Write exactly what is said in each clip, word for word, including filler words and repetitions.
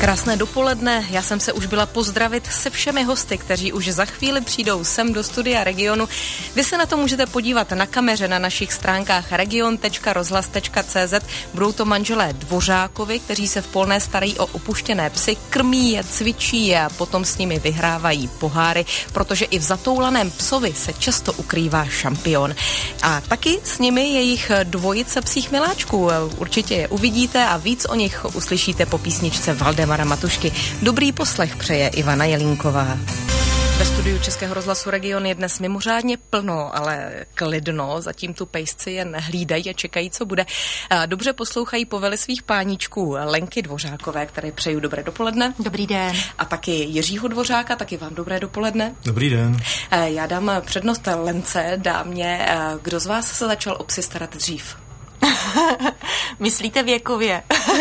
Krásné dopoledne, já jsem se už byla pozdravit se všemi hosty, kteří už za chvíli přijdou sem do studia Regionu. Vy se na to můžete podívat na kameře na našich stránkách region tečka rozhlas tečka cé zet. Budou to manželé Dvořákovi, kteří se v Polné starají o opuštěné psy, krmí je, cvičí je a potom s nimi vyhrávají poháry, protože i v zatoulaném psovi se často ukrývá šampion. A taky s nimi jejich dvojice psích miláčků. Určitě je uvidíte a víc o nich uslyšíte po písničce Valdemara Matušky. Dobrý poslech přeje Ivana Jelínková. Ve studiu Českého rozhlasu Region je dnes mimořádně plno, ale klidno. Zatím tu pejsci jen hlídají a čekají, co bude. Dobře poslouchají povely svých páníčků Lenky Dvořákové, které přeju dobré dopoledne. Dobrý den. A taky Jiřího Dvořáka, taky vám dobré dopoledne. Dobrý den. Já dám přednost Lence, dámě. Kdo z vás se začal o psy starat dřív? Myslíte věkově?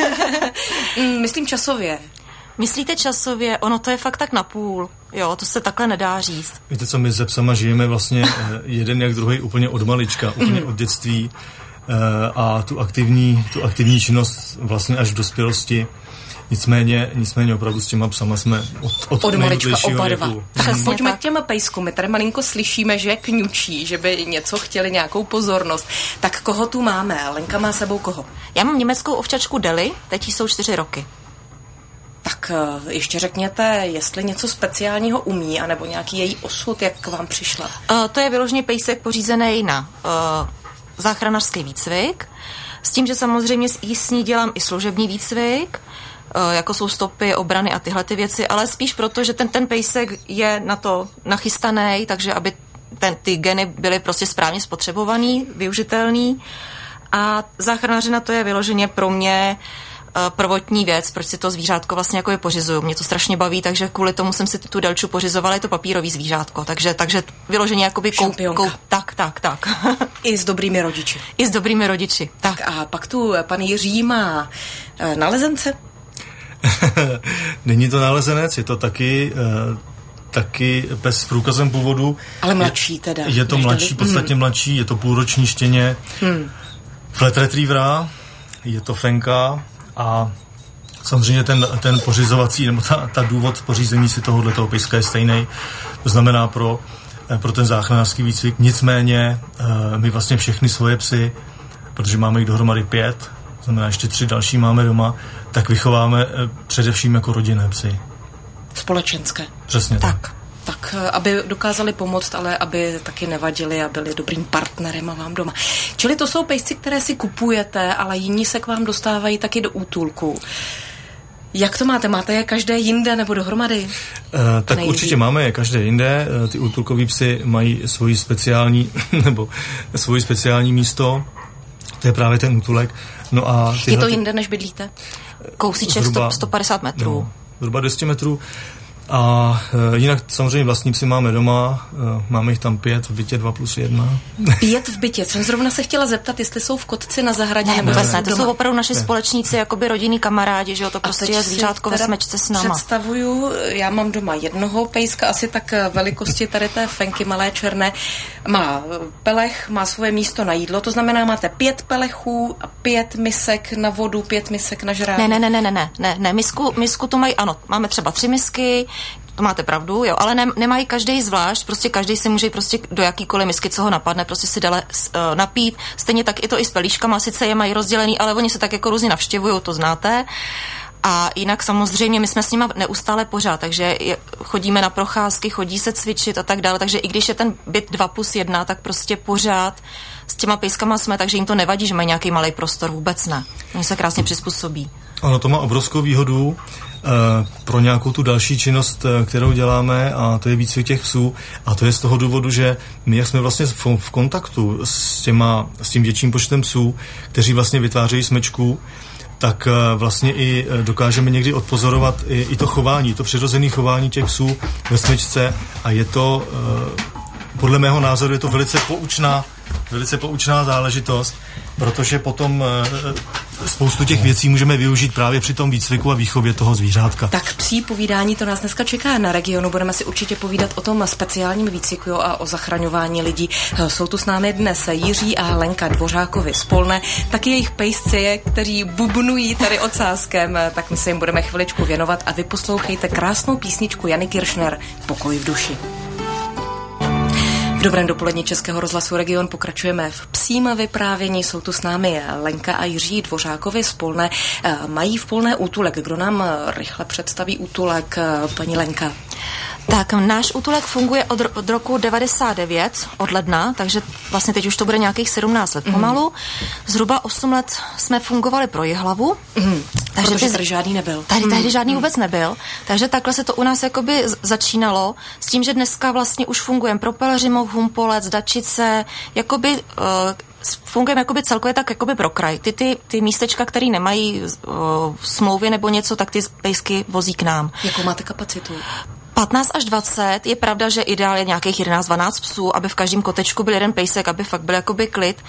Myslím časově. Myslíte časově? Ono to je fakt tak napůl. Jo, to se takhle nedá říct. Víte co, my se psama žijeme vlastně jeden jak druhý úplně od malička, úplně od dětství a tu aktivní, tu aktivní činnost vlastně až v dospělosti. Nicméně, nicméně opravdu s těma psama jsme od, od, od malička oba dva. Tak Přesně pojďme tak. k těm pejskům. My tady malinko slyšíme, že kňučí, že by něco chtěli, nějakou pozornost. Tak koho tu máme? Lenka má sebou koho? Já mám německou ovčačku Deli, teď jí jsou čtyři roky. Tak ještě řekněte, jestli něco speciálního umí, anebo nějaký její osud, jak k vám přišla. Uh, to je vyloženě pejsek pořízený na uh, záchranářský výcvik, s tím, že samozřejmě s ní dělám i služební výcvik, jako jsou stopy, obrany a tyhle ty věci, ale spíš proto, že ten, ten pejsek je na to nachystaný, takže aby ten, ty geny byly prostě správně spotřebovaný, využitelný. A záchranáři na to je vyloženě pro mě uh, prvotní věc, proč si to zvířátko vlastně jako je pořizuju. Mě to strašně baví, takže kvůli tomu jsem si tu Delču pořizovala, je to papírový zvířátko, takže, takže vyloženě jakoby kou, kou, tak, tak, tak. I s dobrými rodiči. I s dobrými rodiči, tak. tak a pak tu pan Jiří má uh, nalezence. Není to nalezenec, je to taky, uh, taky pes s průkazem původu. Ale mladší teda. Je, je to mladší, dali... podstatně hmm. mladší, je to půlroční štěně. Hmm. Flat retrievera, je to fenka a samozřejmě ten, ten pořizovací, nebo ta, ta důvod pořízení si tohoto pejska je stejný. To znamená pro, pro ten záchranářský výcvik. Nicméně uh, my vlastně všechny svoje psy, protože máme jich dohromady pět, znamená ještě tři další máme doma, tak vychováme především jako rodinné psy. Společenské. Přesně tak. Tak, tak aby dokázali pomoct, ale aby taky nevadili a byli dobrým partnerem a vám doma. Čili to jsou pejsci, které si kupujete, ale jiní se k vám dostávají taky do útulku. Jak to máte? Máte je každé jinde nebo dohromady? Uh, tak Nejví. Určitě máme je každé jinde. Uh, ty útulkový psy mají svoji speciální, nebo svoji speciální místo. To je právě ten útulek. No a je to jinde, než bydlíte? Kousíček sto padesát metrů. No, zhruba dvě stě metrů. A e, jinak samozřejmě vlastní psy máme doma, e, máme jich tam pět, v bytě dva plus jedna. Pět v bytě, jsem zrovna se chtěla zeptat, jestli jsou v kotci na zahradě ne, nebo vůbec ne, to doma. jsou opravdu naši ne. společníci, jakoby rodinní kamarádi, že jo, to prostě je zvířátko ve smečce s náma. Představuju, já mám doma jednoho pejska, asi tak velikosti tady té fenky malé černé, má pelech, má svoje místo na jídlo, to znamená, máte pět pelechů a pět misek na vodu, pět misek na žrádlo. Ne, ne, ne, ne, ne, ne, ne, ne, misku, misku tu mají, ano, máme třeba tři misky, to máte pravdu, jo, ale ne, nemají každý zvlášť, prostě každý si může prostě do jakýkoliv misky, co ho napadne, prostě si dále uh, napít. Stejně tak i to i s pelíškama, sice je mají rozdělený, ale oni se tak jako různě navštěvují, to znáte. A jinak samozřejmě my jsme s nima neustále pořád, takže je, chodíme na procházky, chodí se cvičit a tak dále, takže i když je ten byt dva plus jedna, tak prostě pořád s těma pejskama jsme, takže jim to nevadí, že mají nějaký malý prostor, vůbec ne. Oni se krásně přizpůsobí. Ano, to má obrovskou výhodu e, pro nějakou tu další činnost, kterou děláme, a to je výcvik těch psů. A to je z toho důvodu, že my, jak jsme vlastně v, v kontaktu s, těma, s tím větším počtem psů, kteří vlastně vytvářejí smečku, tak vlastně i dokážeme někdy odpozorovat i, i to chování, to přirozené chování těch psů ve smečce, a je to, podle mého názoru, je to velice poučná, velice poučná záležitost, protože potom spoustu těch věcí můžeme využít právě při tom výcviku a výchově toho zvířátka. Tak psí povídání to nás dneska čeká na Regionu. Budeme si určitě povídat o tom speciálním výcviku a o zachraňování lidí. Jsou tu s námi dnes Jiří a Lenka Dvořákovi z Polné, taky jejich pejsci, kteří bubnují tady ocáskem, tak my se jim budeme chviličku věnovat a vy poslouchejte krásnou písničku Jany Kiršner Pokoj v duši. V dobrém dopolední Českého rozhlasu Region pokračujeme v psím vyprávění. Jsou tu s námi Lenka a Jiří Dvořákovi z Polné. Mají v Polné útulek. Kdo nám rychle představí útulek, paní Lenka? Tak náš útulek funguje od, od roku devadesát devět, od ledna, takže vlastně teď už to bude nějakých sedmnáct let pomalu. Zhruba osm let jsme fungovali pro Jihlavu. Mm. Takže protože tady žádný nebyl. Tady, tady mm. žádný vůbec nebyl. Takže takhle se to u nás jakoby začínalo s tím, že dneska vlastně už fungujeme pro Pelhřimov, Humpolec, Dačice, jakoby... Uh, fungujeme jakoby celkově tak jakoby pro kraj. Ty, ty, ty místečka, které nemají uh, smlouvy nebo něco, tak ty pejsky vozí k nám. Jakou máte kapacitu? patnáct až dvacet, je pravda, že ideálně je nějakých jedenáct dvanáct psů, aby v každém kotečku byl jeden pejsek, aby fakt byl jakoby klid.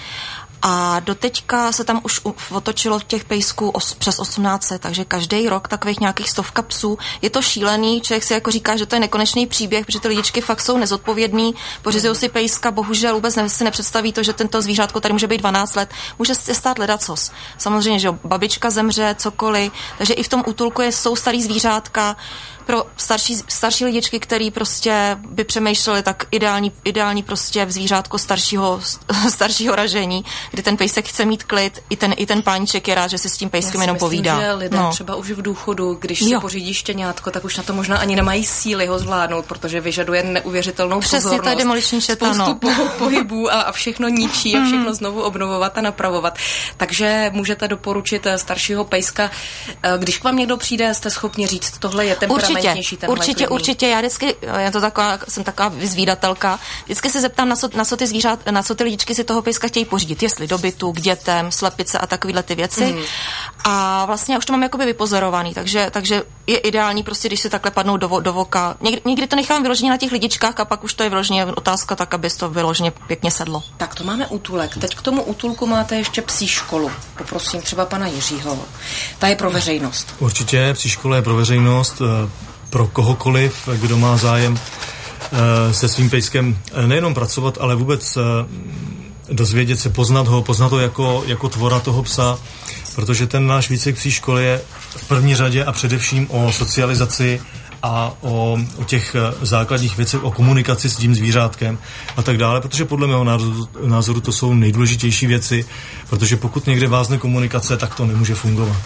A doteďka se tam už otočilo těch pejsků os, přes osmnáct, takže každý rok takových nějakých stovka psů. Je to šílený, člověk si jako říká, že to je nekonečný příběh, protože ty lidičky fakt jsou nezodpovědný, pořizují si pejska, bohužel vůbec ne, si nepředstaví to, že tento zvířátko tady může být dvanáct let, může se stát ledacos. Samozřejmě, že babička zemře, cokoliv, takže i v tom útulku je, jsou starý zvířátka, pro starší, starší lidičky, který prostě by přemýšleli, tak ideální, ideální prostě zvířátko staršího, staršího ražení, kdy ten pejsek chce mít klid, i ten, i ten páníček je rád, že si s tím pejskem jenom myslím, povídá. Že lidé no. třeba už v důchodu, když jo. si pořídí štěňátko, tak už na to možná ani nemají síly ho zvládnout, protože vyžaduje neuvěřitelnou Přesně, pozornost. Přesně, to je demoliční četa, spoustu no. pohybů a, a všechno ničí a všechno znovu obnovovat a napravovat. Takže můžete doporučit staršího pejska. Když k vám někdo přijde, jste schopni říct, tohle je temperamentnější. Určitě, určitě, určitě. Já vždycky, já to taková, jsem taková vyzvídatelka, vždycky se zeptám, na co, na co ty zvířat, na co ty lidičky si toho pejska chtějí pořídit. Jestli do bytu, k dětem, slepice a takovýhle ty věci. Mm. A vlastně já už to mám jakoby vypozorovaný, takže, takže je ideální prostě, když si takhle padnou do, do voka. Někdy, někdy to nechám vyloženě na těch lidičkách a pak už to je vyloženě otázka tak, aby to vyloženě pěkně sedlo. Tak to máme útulek. Teď k tomu útulku máte ještě psí školu. Poprosím třeba pana Jiřího. Ta je pro veřejnost. Určitě, psí škola je pro veřejnost. Pro kohokoliv, kdo má zájem se svým pejskem nejenom pracovat, ale vůbec dozvědět se, poznat ho, poznat ho jako, jako tvora toho psa, protože ten náš výcvik psí školy je v první řadě a především o socializaci a o, o těch základních věcech, o komunikaci s tím zvířátkem a tak dále, protože podle mého názoru, názoru to jsou nejdůležitější věci, protože pokud někde vázne komunikace, tak to nemůže fungovat.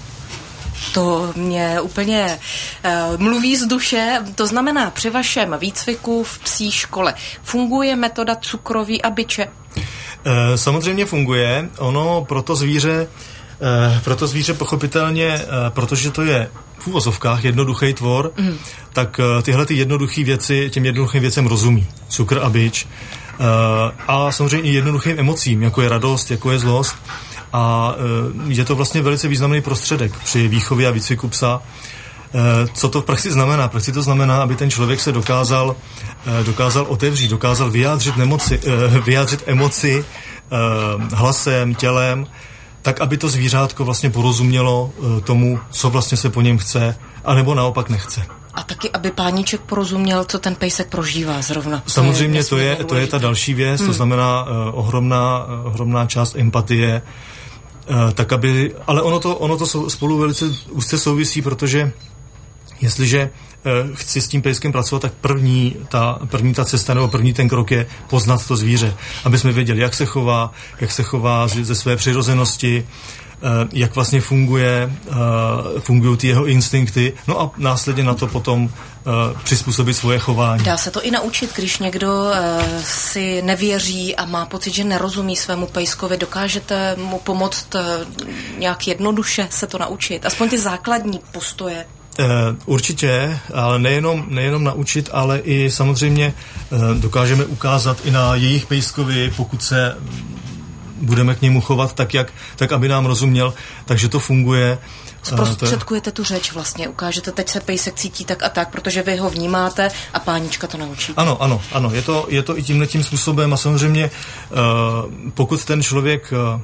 To mě úplně uh, mluví z duše. To znamená, při vašem výcviku v psí škole funguje metoda cukroví a biče? E, samozřejmě funguje. Ono pro to zvíře, e, pro to zvíře pochopitelně, e, protože to je v úvozovkách jednoduchý tvor, mm. tak e, tyhle ty jednoduché věci, těm jednoduchým věcem rozumí. Cukr a bič. E, a samozřejmě i jednoduchým emocím, jako je radost, jako je zlost. A je to vlastně velice významný prostředek při výchově a výcviku psa. Co to v praxi znamená? V praxi to znamená, aby ten člověk se dokázal, dokázal otevřít, dokázal vyjádřit, nemoci, vyjádřit emoci hlasem, tělem, tak, aby to zvířátko vlastně porozumělo tomu, co vlastně se po něm chce, anebo naopak nechce. A taky, aby páníček porozuměl, co ten pejsek prožívá zrovna. Samozřejmě to je, to je, to je ta další věc, hmm. to znamená uh, ohromná, uh, ohromná část empatie, uh, tak aby, ale ono to, ono to spolu velice úzce souvisí, protože jestliže uh, chci s tím pejskem pracovat, tak první ta, první ta cesta nebo první ten krok je poznat to zvíře, aby jsme věděli, jak se chová, jak se chová ze své přirozenosti, jak vlastně funguje, fungují ty jeho instinkty, no a následně na to potom přizpůsobit svoje chování. Dá se to i naučit, když někdo si nevěří a má pocit, že nerozumí svému pejskovi, dokážete mu pomoct nějak jednoduše se to naučit? Aspoň ty základní postoje. Určitě, ale nejenom, nejenom naučit, ale i samozřejmě dokážeme ukázat i na jejich pejskovi, pokud se budeme k němu chovat tak, jak, tak aby nám rozuměl, takže to funguje. Zprostředkujete tu řeč vlastně, ukážete, teď se pejsek cítí tak a tak, protože vy ho vnímáte a pánička to naučí. Ano, ano, ano, je to, je to i tímhletím způsobem a samozřejmě pokud ten člověk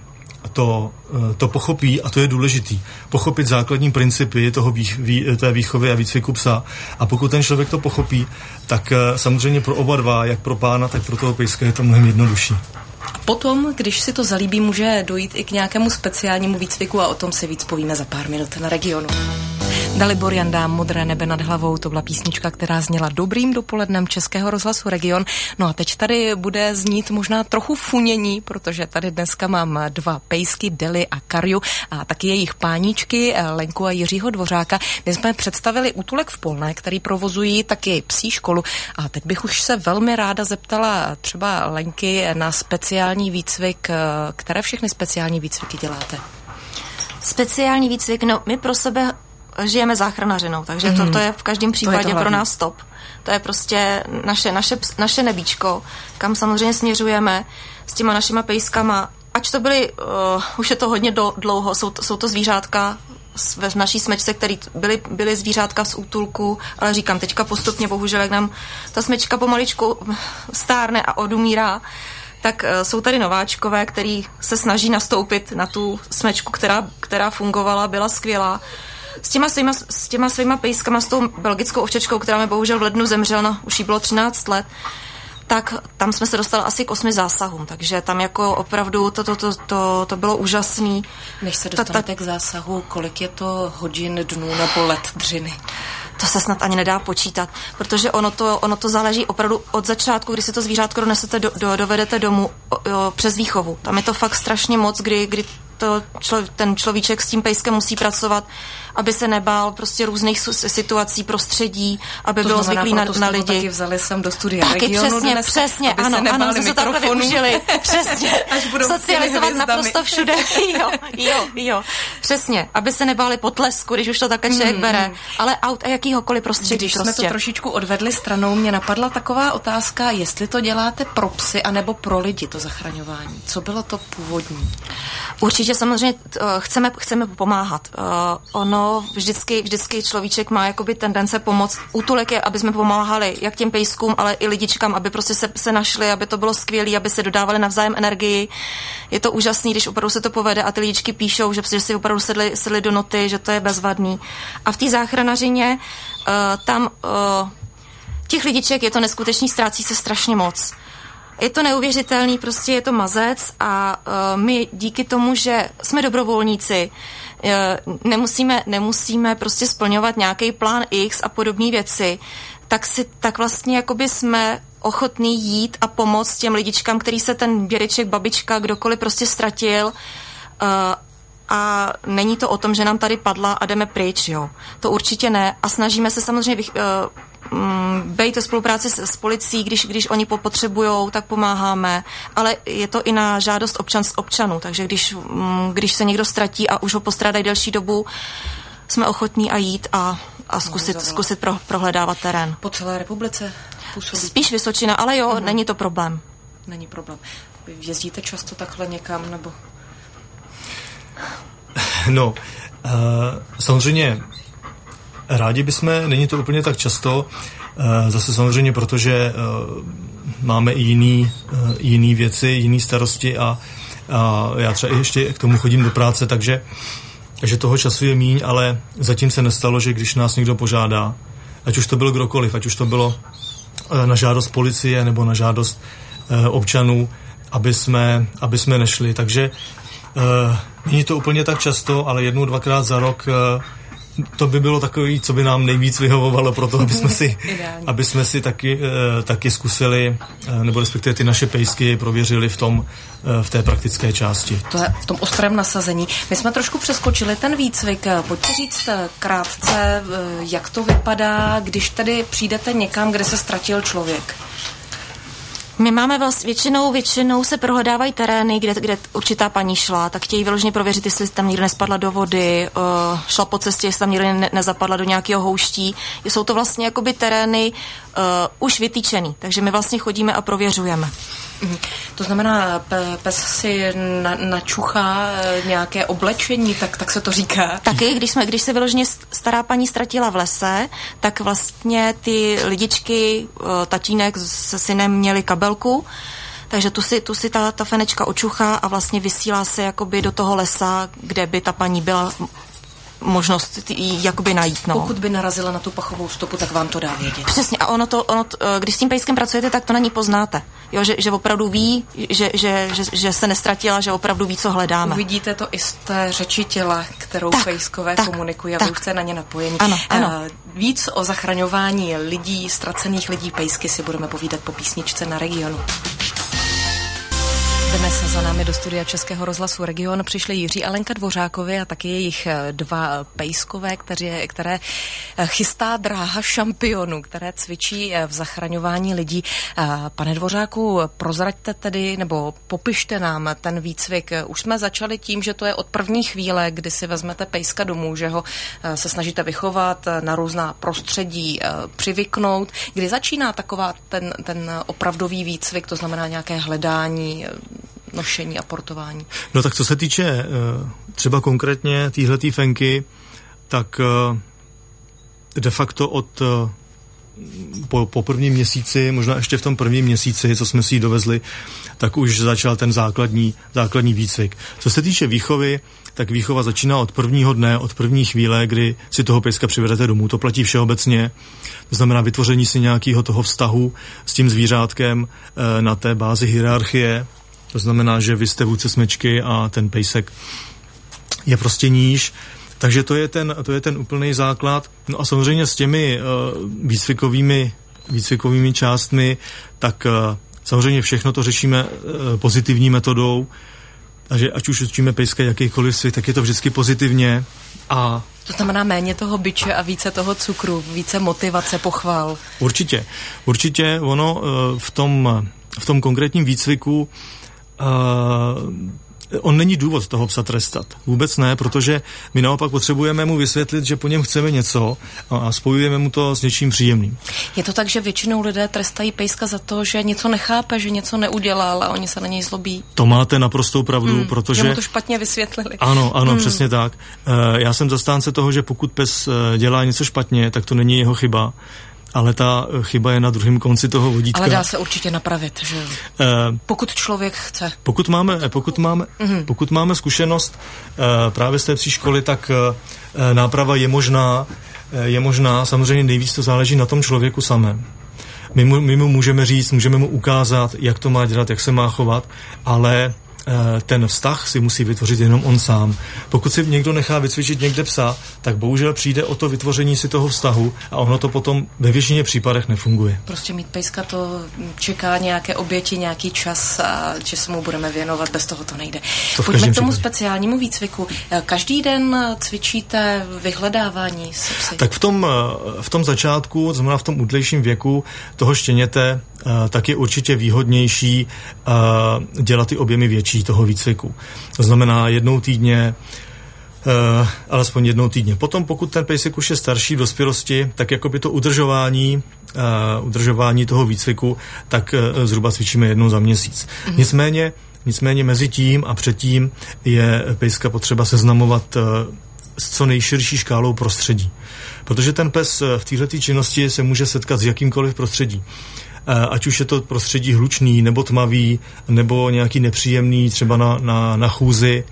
to, to pochopí, a to je důležitý, pochopit základní principy toho vý, vý, té výchovy a výcviku psa. A pokud ten člověk to pochopí, tak samozřejmě pro oba dva, jak pro pána, tak pro toho pejska je to mnohem jednodušší. Potom, když si to zalíbí, může dojít i k nějakému speciálnímu výcviku a o tom si víc povíme za pár minut na Regionu. Dalibor Janda, Modré nebe nad hlavou, to byla písnička, která zněla dobrým dopolednem Českého rozhlasu Region. No a teď tady bude znít možná trochu funění, protože tady dneska mám dva pejsky, Deli a Karju, a taky jejich páníčky, Lenku a Jiřího Dvořáka. My jsme představili útulek v Polné, který provozují taky psí školu. A teď bych už se velmi ráda zeptala třeba Lenky na speciální výcvik. Které všechny speciální výcviky děláte? Speciální výcvik, no my pro sebe žijeme záchranařinou, takže mm. to, to je v každém případě to pro nás top. To je prostě naše, naše, naše nebíčko, kam samozřejmě směřujeme s těma našima pejskama. Ač to byly, uh, už je to hodně do, dlouho, jsou to, jsou to zvířátka v naší smečce, které byly, byly zvířátka z útulku, ale říkám, teďka postupně, bohužel, jak nám ta smečka pomaličku stárne a odumírá, tak uh, jsou tady nováčkové, který se snaží nastoupit na tu smečku, která, která fungovala, byla skvělá. S těma, svýma, s těma svýma pejskama, s tou belgickou ovčečkou, která mi bohužel v lednu zemřela, no, už jí bylo třináct let, tak tam jsme se dostali asi k osmi zásahům, takže tam jako opravdu to, to, to, to, to bylo úžasný. Než se dostanete ta, ta, k zásahu, kolik je to hodin, dnů nebo let dřiny? To se snad ani nedá počítat, protože ono to, ono to záleží opravdu od začátku, kdy si to zvířátko donesete do, do, dovedete domů o, o, přes výchovu. Tam je to fakt strašně moc, kdy, kdy to člo, ten človíček s tím pejskem musí pracovat, aby se nebál prostě různých situací, prostředí, aby to bylo zvyklý na, na lidi. Taky vzali jsem do studia taky Regionu přesně, dnes, přesně, ano, ano, jsme to takhle využili. Přesně, až budou socializovat naprosto všude. Jo, jo, jo, přesně, aby se nebáli potlesku, když už to takhle člověk mm. bere, ale aut a jakýhokoliv prostředí. Když prostě. jsme to trošičku odvedli stranou, mě napadla taková otázka, jestli to děláte pro psy anebo pro lidi, to zachraňování. Co bylo to původní? Určitě samozřejmě chceme, chceme pomáhat. Ono vždycky, vždycky človíček má jakoby tendence pomoct. Útulek je, aby jsme pomáhali jak těm pejskům, ale i lidičkám, aby prostě se, se našli, aby to bylo skvělé, aby se dodávali navzájem energii. Je to úžasný, když opravdu se to povede a ty lidičky píšou, že, že si opravdu sedli, sedli do noty, že to je bezvadný. A v té záchranařině uh, tam uh, těch lidiček je to neskutečný, ztrácí se strašně moc. Je to neuvěřitelný, prostě je to mazec a uh, my díky tomu, že jsme dobrovolníci, uh, nemusíme, nemusíme prostě splňovat nějaký plán X a podobné věci, tak, si, tak vlastně jakoby jsme ochotní jít a pomoct těm lidičkám, který se ten dědeček, babička, kdokoliv prostě ztratil, uh, a není to o tom, že nám tady padla a jdeme pryč, jo. To určitě ne a snažíme se samozřejmě vych, uh, bejt ve spolupráci s, s policií, když, když oni potřebujou, tak pomáháme, ale je to i na žádost občan, občanů, takže když, když se někdo ztratí a už ho postrádají delší dobu, jsme ochotní a jít a, a zkusit, zkusit pro, prohledávat terén. Po celé republice působí? Spíš Vysočina, ale jo, uh-huh. Není to problém. Není problém. Jezdíte často takhle někam, nebo? No, uh, samozřejmě rádi bychom, není to úplně tak často, uh, zase samozřejmě, protože uh, máme i jiný, uh, jiný věci, jiný starosti a, a já třeba ještě k tomu chodím do práce, takže, takže toho času je míň, ale zatím se nestalo, že když nás někdo požádá, ať už to bylo kdokoliv, ať už to bylo uh, na žádost policie nebo na žádost uh, občanů, aby jsme, aby jsme nešli, takže uh, není to úplně tak často, ale jednou, dvakrát za rok uh, to by bylo takový, co by nám nejvíc vyhovovalo pro to, aby jsme si, aby jsme si taky, uh, taky zkusili, uh, nebo respektive ty naše pejsky prověřili v tom, uh, v té praktické části. To je v tom ostrém nasazení. My jsme trošku přeskočili ten výcvik. Pojďte říct krátce, jak to vypadá, když tady přijdete někam, kde se ztratil člověk. My máme vlastně většinou, většinou se prohledávají terény, kde, kde určitá paní šla, tak chtějí vyloženě prověřit, jestli tam někde nespadla do vody, uh, šla po cestě, jestli tam někde ne, nezapadla do nějakého houští. Jsou to vlastně jakoby terény uh, už vytýčený, takže my vlastně chodíme a prověřujeme. To znamená, pes si na, načuchá nějaké oblečení, tak, tak se to říká. Taky, když, jsme, když se vyloženě stará paní ztratila v lese, tak vlastně ty lidičky, tatínek se synem měli kabelku, takže tu si, tu si ta, ta fenečka očuchá a vlastně vysílá se jakoby do toho lesa, kde by ta paní byla možnost jí jakoby najít. No. Pokud by narazila na tu pachovou stopu, tak vám to dá vědět. Přesně, a ono to, ono to, když s tím pejskem pracujete, tak to na ní poznáte. Jo, že, že opravdu ví, že, že, že, že se nestratila, že opravdu ví, co hledáme. Uvidíte to i z té řeči těla, kterou tak, pejskové tak, komunikují a tak. vy už jste na ně napojení. Ano, ano. Víc o zachraňování lidí, ztracených lidí pejsky si budeme povídat po písničce na Regionu. Dnes za námi do studia Českého rozhlasu Region přišli Jiří a Lenka Dvořákovi a taky jejich dva pejskové, které, které chystá dráha šampionů, které cvičí v zachraňování lidí. Pane Dvořáku, prozraďte tedy, nebo popište nám ten výcvik. Už jsme začali tím, že to je od první chvíle, kdy si vezmete pejska domů, že ho se snažíte vychovat, na různá prostředí přivyknout. Kdy začíná taková ten, ten opravdový výcvik, to znamená nějaké hledání, nošení a portování? No tak co se týče třeba konkrétně téhletý fenky, tak de facto od po, po prvním měsíci, možná ještě v tom prvním měsíci, co jsme si ji dovezli, tak už začal ten základní, základní výcvik. Co se týče výchovy, tak výchova začíná od prvního dne, od první chvíle, kdy si toho pejska přivedete domů. To platí všeobecně. To znamená vytvoření si nějakého toho vztahu s tím zvířátkem na té bázi hierarchie. To znamená, že vy jste vůdce smečky a ten pejsek je prostě níž. Takže to je ten, to je ten úplný základ. No a samozřejmě s těmi uh, výcvikovými, výcvikovými částmi, tak uh, samozřejmě všechno to řešíme uh, pozitivní metodou. Takže ať už učíme pejska jakýkoliv svět, tak je to vždycky pozitivně. A to znamená méně toho biče a více toho cukru, více motivace, pochval. Určitě. Určitě ono uh, v tom, v tom konkrétním výcviku Uh, on není důvod toho psa trestat. Vůbec ne, protože my naopak potřebujeme mu vysvětlit, že po něm chceme něco a spojujeme mu to s něčím příjemným. Je to tak, že většinou lidé trestají pejska za to, že něco nechápe, že něco neudělal a oni se na něj zlobí? To máte naprostou pravdu, hmm, protože... Že mu to špatně vysvětlili. Ano, ano, hmm. přesně tak. Uh, já jsem zastánce toho, že pokud pes dělá něco špatně, tak to není jeho chyba. Ale ta chyba je na druhém konci toho vodítka. Ale dá se určitě napravit, že jo? Uh, pokud člověk chce. Pokud máme, pokud máme, mm-hmm. pokud máme zkušenost uh, právě z té psí školy, tak uh, náprava je možná, uh, je možná, samozřejmě nejvíc to záleží na tom člověku samém. My mu, my mu můžeme říct, můžeme mu ukázat, jak to má dělat, jak se má chovat, ale ten vztah si musí vytvořit jenom on sám. Pokud si někdo nechá vycvičit někde psa, tak bohužel přijde o to vytvoření si toho vztahu a ono to potom ve většině případech nefunguje. Prostě mít pejska to čeká nějaké oběti, nějaký čas a že se mu budeme věnovat, bez toho to nejde. To Pojďme k tomu případě. Speciálnímu výcviku. Každý den cvičíte vyhledávání se psy? Tak v tom, v tom začátku, znamená v tom útlejším věku toho štěněte, tak je určitě výhodnější dělat ty objemy větší toho výcviku. To znamená jednou týdně, uh, alespoň jednou týdně. Potom, pokud ten pejsek už je starší v dospělosti, tak jakoby to udržování, uh, udržování toho výcviku, tak uh, zhruba cvičíme jednou za měsíc. Mm-hmm. Nicméně, nicméně mezi tím a předtím je pejska potřeba seznamovat uh, s co nejširší škálou prostředí. Protože ten pes v této činnosti se může setkat s jakýmkoliv prostředí. Ať už je to prostředí hlučný, nebo tmavý, nebo nějaký nepříjemný, třeba na, na, na chůzi,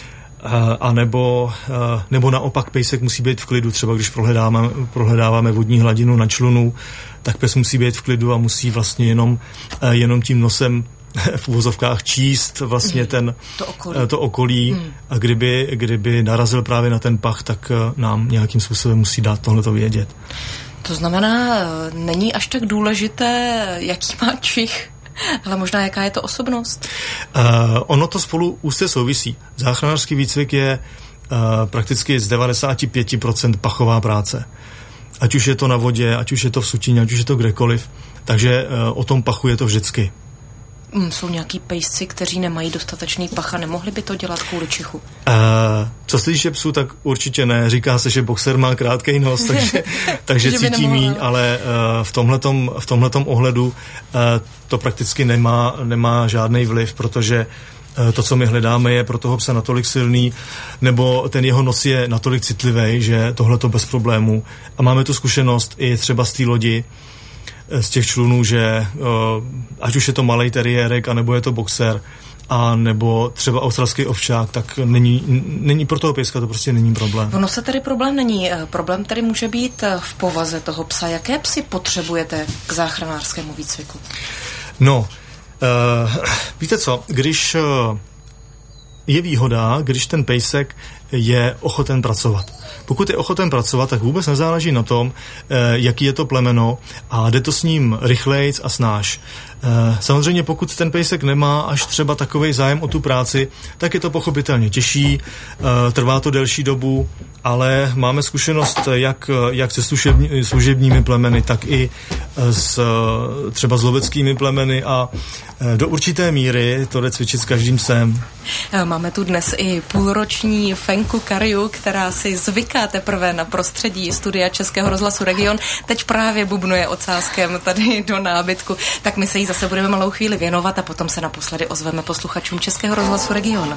a nebo, nebo naopak pejsek musí být v klidu, třeba když prohledáváme, prohledáváme vodní hladinu na člunu, tak pes musí být v klidu a musí vlastně jenom, jenom tím nosem v uvozovkách číst vlastně ten, to okolí, to okolí hmm. a kdyby, kdyby narazil právě na ten pach, tak nám nějakým způsobem musí dát tohleto vědět. To znamená, není až tak důležité, jaký má čich, ale možná jaká je to osobnost? Uh, ono to spolu úzce souvisí. Záchranářský výcvik je uh, prakticky z devadesát pět procent pachová práce. Ať už je to na vodě, ať už je to v sutině, ať už je to kdekoliv. Takže uh, o tom pachu je to vždycky. Jsou nějaký pejsci, kteří nemají dostatečný pach a nemohli by to dělat kvůli čichu? Uh, co se týče psů, tak určitě ne. Říká se, že boxer má krátkej nos, takže, takže cítí míň, ale uh, v tomhletom, v tomhletom ohledu uh, to prakticky nemá, nemá žádný vliv, protože uh, to, co my hledáme, je pro toho psa natolik silný, nebo ten jeho nos je natolik citlivý, že tohleto bez problémů. A máme tu zkušenost i třeba z té lodi, z těch člunů, že ať už je to malej teriérek, anebo je to boxer, a nebo třeba australský ovčák, tak není, není pro toho pejska to prostě není problém. Ono se tady problém není. Problém tady může být v povaze toho psa. Jaké psy potřebujete k záchranářskému výcviku? No, uh, víte co, když uh, je výhoda, když ten pejsek je ochoten pracovat. Pokud je ochoten pracovat, tak vůbec nezáleží na tom, jaký je to plemeno a jde to s ním rychlejc a snáš. Samozřejmě pokud ten pejsek nemá až třeba takovej zájem o tu práci, tak je to pochopitelně těžší, trvá to delší dobu, ale máme zkušenost jak, jak se služební, služebními plemeny, tak i s třeba s loveckými plemeny a do určité míry to jde cvičit s každým psem. Máme tu dnes i půlroční Fenku Kariu, která si zvyká teprve na prostředí studia Českého rozhlasu Region. Teď právě bubnuje ocáskem tady do nábytku, tak my se jí zase budeme malou chvíli věnovat a potom se naposledy ozveme posluchačům Českého rozhlasu Region.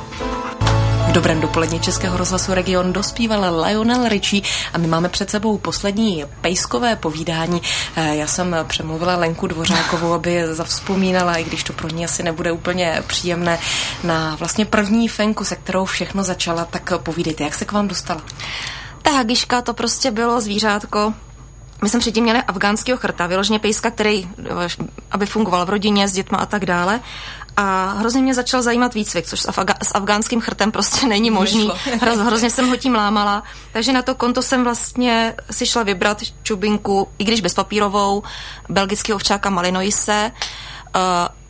V dobrém dopolední Českého rozhlasu Region dospíval Lionel Richie a my máme před sebou poslední pejskové povídání. Já jsem přemluvila Lenku Dvořákovou, aby zavzpomínala, i když to pro ní asi nebude úplně příjemné, na vlastně první Fenku, se kterou všechno začala. Tak povídejte, jak se k vám dostala? Ta Hagiška, to prostě bylo zvířátko. My jsme předtím měli afgánského chrta, vyloženě pejska, který, aby fungoval v rodině s dětma a tak dále. A hrozně mě začal zajímat výcvik, což s, afga- s afgánským chrtem prostě není možný. Hro- hrozně jsem ho tím lámala. Takže na to konto jsem vlastně si šla vybrat čubinku, i když bezpapírovou, belgického ovčáka Malinoise. Uh,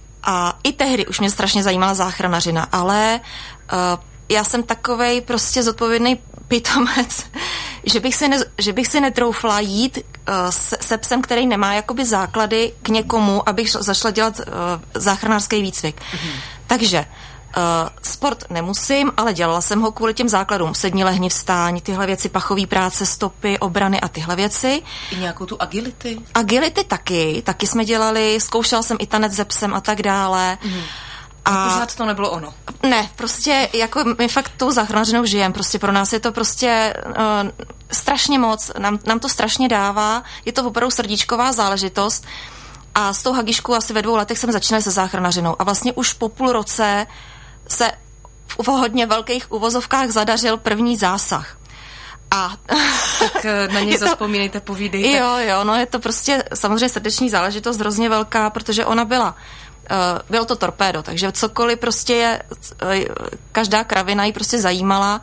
a i tehdy už mě strašně zajímala záchranařina, ale uh, já jsem takovej prostě zodpovědný pitomec, že bych si, ne, že bych si netroufla jít uh, se, se psem, který nemá jakoby základy k někomu, abych zašla dělat uh, záchranářský výcvik. Mm-hmm. Takže uh, sport nemusím, ale dělala jsem ho kvůli těm základům. Sedni, lehni, vstáň, tyhle věci, pachový práce, stopy, obrany a tyhle věci. I nějakou tu agility? Agility taky, taky jsme dělali, zkoušela jsem i tanec se psem a tak dále. Mm-hmm. A pořád to nebylo ono. Ne, prostě jako my fakt tou záchranářinou žijeme, prostě pro nás je to prostě uh, strašně moc, nám, nám to strašně dává, je to opravdu srdíčková záležitost a s tou Hagiškou asi ve dvou letech jsem začínala se záchranařinou a vlastně už po půl roce se v hodně velkých uvozovkách zadařil první zásah. A tak na něj zavzpomínejte, povídejte. Jo, jo, no je to prostě samozřejmě srdeční záležitost hrozně velká, protože ona byla Uh, bylo to torpédo, takže cokoliv prostě je, uh, každá kravina ji prostě zajímala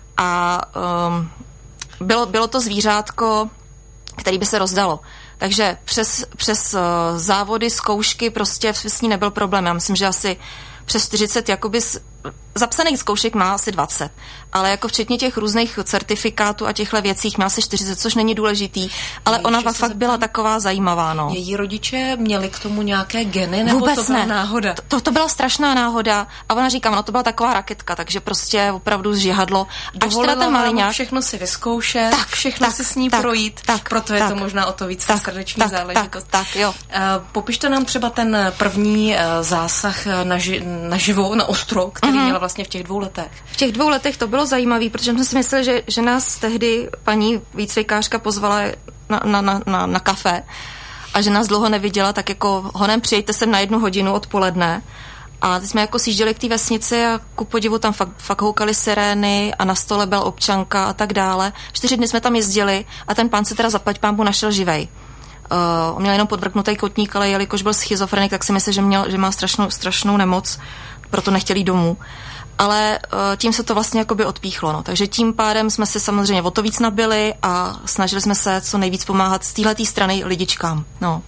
a um, bylo, bylo to zvířátko, který by se rozdalo. Takže přes, přes uh, závody, zkoušky prostě s ní nebyl problém. Já myslím, že asi přes čtyřicet jakoby z, zapsaných zkoušek má asi dvacet, ale jako včetně těch různých certifikátů a těchto věcích má asi čtyřicet, což není důležitý, ale ona fakt zeptám, byla taková zajímavá, no. Její rodiče měli k tomu nějaké geny, nebo vůbec to byla ne. náhoda? To, to, to byla strašná náhoda a ona říká, no to byla taková raketka, takže prostě opravdu zžihadlo. Až teda ten maliňák všechno si vyzkoušet, tak, všechno tak, si s ní tak, projít, tak, proto je tak, to možná o to víc tak, srdeční tak, záležitost. Tak, tak, jo. Uh, popište nám třeba ten první uh, zásah na, ži- na živo, na ostro, který mm-hmm. měla vlastně v těch dvou letech. V těch dvou letech to bylo zajímavé, protože jsme si mysleli, že, že nás tehdy paní výcvikářka pozvala na, na, na, na, na kafe a že nás dlouho neviděla, tak jako honem přijďte sem na jednu hodinu odpoledne. A teď jsme jako sjížděli k té vesnici a ku podivu tam fakt, fakt houkaly sirény a na stole byl občanka a tak dále. Čtyři dny jsme tam jezdili a ten pán se teda zaplať pánbu našel živej. Uh, on měl jenom podvrknutý kotník, ale jelikož byl schizofrenik, tak si myslel, že, měl, že má strašnou, strašnou nemoc, proto nechtěl jít domů. Ale uh, tím se to vlastně jakoby odpíchlo. No. Takže tím pádem jsme se samozřejmě o to víc nabili a snažili jsme se co nejvíc pomáhat z téhletý strany lidičkám. No.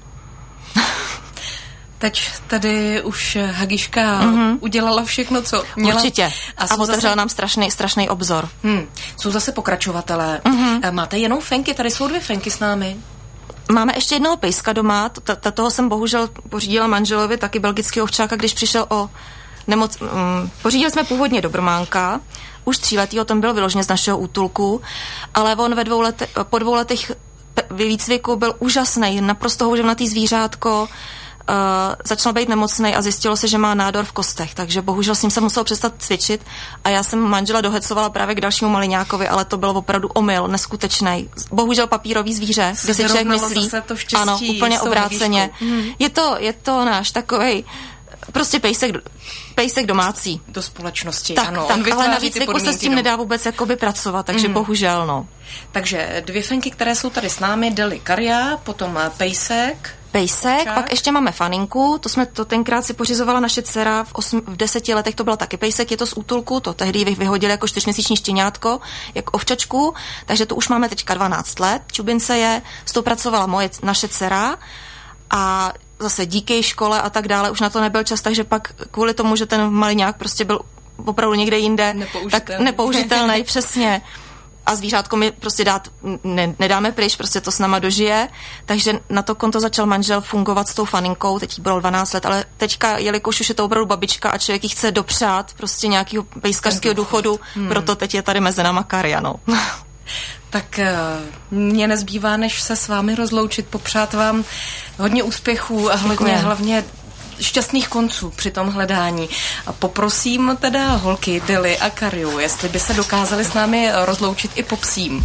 Teď tady už Hagiška mm-hmm. udělala všechno, co měla. Určitě. A, a otevřela zase... nám strašný, strašný obzor. Hmm. Jsou zase pokračovatelé. Mm-hmm. Máte jenom Fenky? Tady jsou dvě Fenky s námi. Máme ještě jednoho pejska doma. T- toho jsem bohužel pořídila manželovi, taky belgického ovčáka, když přišel o nemoc. Um, pořídili jsme původně dobrmánka, už tříletýho, ten byl vyloženě z našeho útulku, ale on ve dvou lete, po dvou letech výcviku byl úžasný, naprosto houževnatý zvířátko, uh, začal být nemocnej a zjistilo se, že má nádor v kostech, takže bohužel s ním jsem musel přestat cvičit a já jsem manžela dohecovala právě k dalšímu maliňákovi, ale to bylo opravdu omyl, neskutečný. Bohužel papírový zvíře, kde si člověk myslí, ano, úplně obráceně. Hmm. Je to, je to náš takovej prostě pejsek, pejsek domácí. Do společnosti, tak, ano. Tak, ale na výcviku se s tím nedá vůbec jakoby pracovat, takže mm. bohužel, no. Takže dvě fenky, které jsou tady s námi, Deli Karia, potom pejsek. Pejsek, čák. Pak ještě máme faninku, to jsme to tenkrát si pořizovala naše dcera, v, osm, v deseti letech to byl taky pejsek, je to z útulku, to tehdy vyhodili jako čtyřměsíční štěňátko, jak ovčačku, takže to už máme teďka dvanáct let, Čubince je, s tou pracovala moje, naše dcera a zase díky škole a tak dále, už na to nebyl čas, takže pak kvůli tomu, že ten maliňák prostě byl opravdu někde jinde, nepoužitelný. tak nepoužitelný, přesně. A zvířátko mi prostě dát ne, nedáme pryč, prostě to s náma dožije, takže na to konto začal manžel fungovat s tou faninkou, teď jí bylo dvanáct let, ale teďka, jelikož už je to opravdu babička a člověk jí chce dopřát prostě nějakého pejskařského důchodu, hmm. proto teď je tady mezi náma Karia, no. Tak mě nezbývá, než se s vámi rozloučit, popřát vám hodně úspěchů a hodně hlavně šťastných konců při tom hledání. A poprosím teda holky Deli a Kariu, jestli by se dokázali s námi rozloučit i po psím.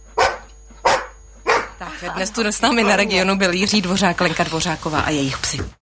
Tak dnes tu s námi na Regionu byl Jiří Dvořák, Lenka Dvořáková a jejich psi.